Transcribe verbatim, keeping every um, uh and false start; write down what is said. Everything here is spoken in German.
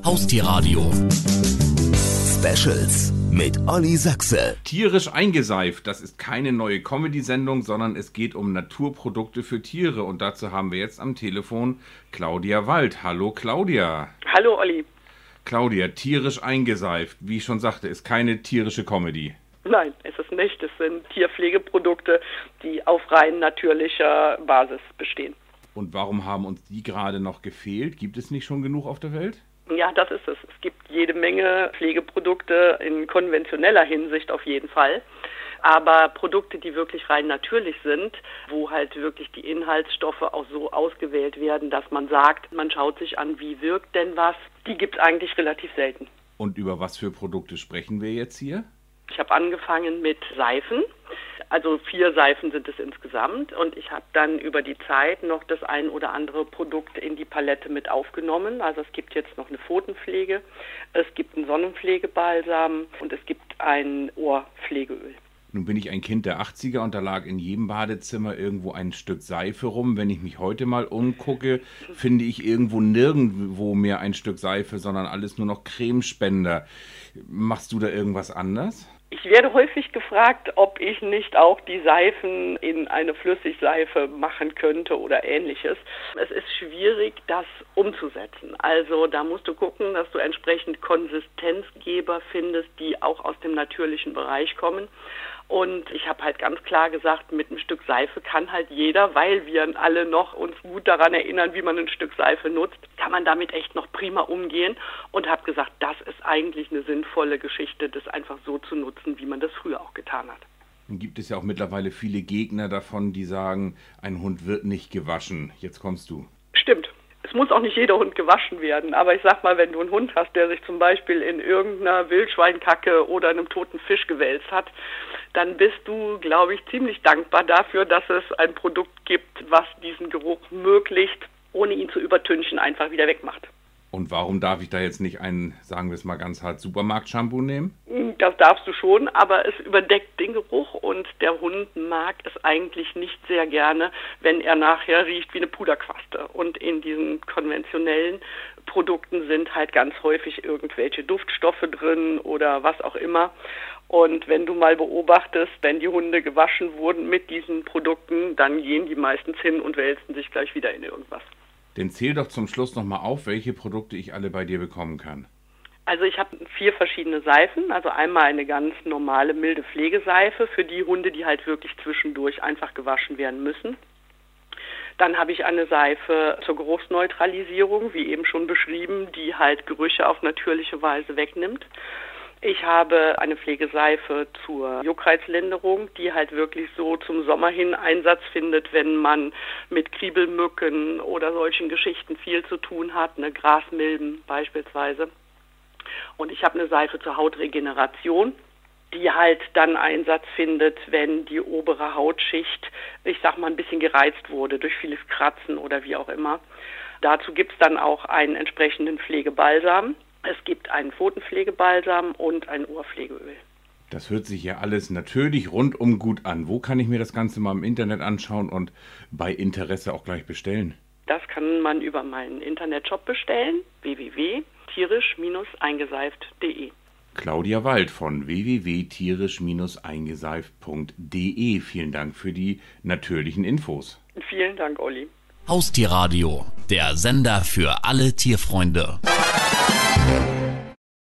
Haustierradio Specials mit Olli Sachse. Tierisch eingeseift, das ist keine neue Comedy-Sendung, sondern es geht um Naturprodukte für Tiere. Und dazu haben wir jetzt am Telefon Claudia Wald. Hallo Claudia. Hallo Olli. Claudia, tierisch eingeseift, wie ich schon sagte, ist keine tierische Comedy. Nein, ist es nicht. Es sind Tierpflegeprodukte, die auf rein natürlicher Basis bestehen. Und warum haben uns die gerade noch gefehlt? Gibt es nicht schon genug auf der Welt? Ja, das ist es. Es gibt jede Menge Pflegeprodukte in konventioneller Hinsicht auf jeden Fall. Aber Produkte, die wirklich rein natürlich sind, wo halt wirklich die Inhaltsstoffe auch so ausgewählt werden, dass man sagt, man schaut sich an, wie wirkt denn was, die gibt es eigentlich relativ selten. Und über was für Produkte sprechen wir jetzt hier? Ich habe angefangen mit Seifen, also vier Seifen sind es insgesamt, und ich habe dann über die Zeit noch das ein oder andere Produkt in die Palette mit aufgenommen. Also es gibt jetzt noch eine Pfotenpflege, es gibt einen Sonnenpflegebalsam und es gibt ein Ohrpflegeöl. Nun bin ich ein Kind der achtziger und da lag in jedem Badezimmer irgendwo ein Stück Seife rum. Wenn ich mich heute mal umgucke, finde ich irgendwo nirgendwo mehr ein Stück Seife, sondern alles nur noch Cremespender. Machst du da irgendwas anders? Ich werde häufig gefragt, ob ich nicht auch die Seifen in eine Flüssigseife machen könnte oder ähnliches. Es ist schwierig, das umzusetzen. Also da musst du gucken, dass du entsprechend Konsistenzgeber findest, die auch aus dem natürlichen Bereich kommen. Und ich habe halt ganz klar gesagt, mit einem Stück Seife kann halt jeder, weil wir alle noch uns gut daran erinnern, wie man ein Stück Seife nutzt, kann man damit echt noch prima umgehen und habe gesagt, das ist eigentlich eine sinnvolle Geschichte, das einfach so zu nutzen, wie man das früher auch getan hat. Nun gibt es ja auch mittlerweile viele Gegner davon, die sagen, ein Hund wird nicht gewaschen. Jetzt kommst du. Stimmt. Es muss auch nicht jeder Hund gewaschen werden, aber ich sag mal, wenn du einen Hund hast, der sich zum Beispiel in irgendeiner Wildschweinkacke oder einem toten Fisch gewälzt hat, dann bist du, glaube ich, ziemlich dankbar dafür, dass es ein Produkt gibt, was diesen Geruch möglichst, ohne ihn zu übertünchen, einfach wieder wegmacht. Und warum darf ich da jetzt nicht ein, sagen wir es mal ganz hart, Supermarkt-Shampoo nehmen? Das darfst du schon, aber es überdeckt den Geruch und der Hund mag es eigentlich nicht sehr gerne, wenn er nachher riecht wie eine Puderquaste. Und in diesen konventionellen Produkten sind halt ganz häufig irgendwelche Duftstoffe drin oder was auch immer. Und wenn du mal beobachtest, wenn die Hunde gewaschen wurden mit diesen Produkten, dann gehen die meistens hin und wälzen sich gleich wieder in irgendwas. Dann zähl doch zum Schluss nochmal auf, welche Produkte ich alle bei dir bekommen kann. Also ich habe vier verschiedene Seifen, also einmal eine ganz normale milde Pflegeseife für die Hunde, die halt wirklich zwischendurch einfach gewaschen werden müssen. Dann habe ich eine Seife zur Geruchsneutralisierung, wie eben schon beschrieben, die halt Gerüche auf natürliche Weise wegnimmt. Ich habe eine Pflegeseife zur Juckreizlinderung, die halt wirklich so zum Sommer hin Einsatz findet, wenn man mit Kriebelmücken oder solchen Geschichten viel zu tun hat, eine Grasmilben beispielsweise. Und ich habe eine Seife zur Hautregeneration, die halt dann Einsatz findet, wenn die obere Hautschicht, ich sag mal, ein bisschen gereizt wurde durch vieles Kratzen oder wie auch immer. Dazu gibt es dann auch einen entsprechenden Pflegebalsam. Es gibt einen Pfotenpflegebalsam und ein Ohrpflegeöl. Das hört sich ja alles natürlich rundum gut an. Wo kann ich mir das Ganze mal im Internet anschauen und bei Interesse auch gleich bestellen? Das kann man über meinen Internetshop bestellen, w w w punkt tierisch eingeseift punkt de. Claudia Wald von w w w punkt tierisch eingeseift punkt de. Vielen Dank für die natürlichen Infos. Vielen Dank, Olli. Haustierradio, der Sender für alle Tierfreunde.